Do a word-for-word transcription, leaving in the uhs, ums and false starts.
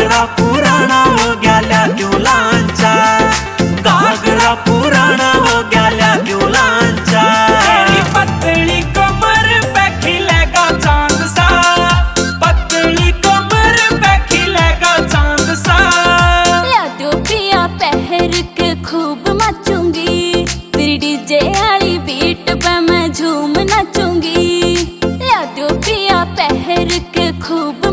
घाघरा पुराना हो गया ल्या क्यों लांचा, घाघरा पुराना हो गया ल्या क्यों लांचा। तेरी पतली कमर पे खिलेगा चांद सा, पतली कमर पे खिलेगा चांद सा। ल्या दो पिया पहर के खूब मचूंगी, तेरी डीजे वाली बीट पे मैं झूम नाचूंगी। ल्या दो पिया पहर के खूब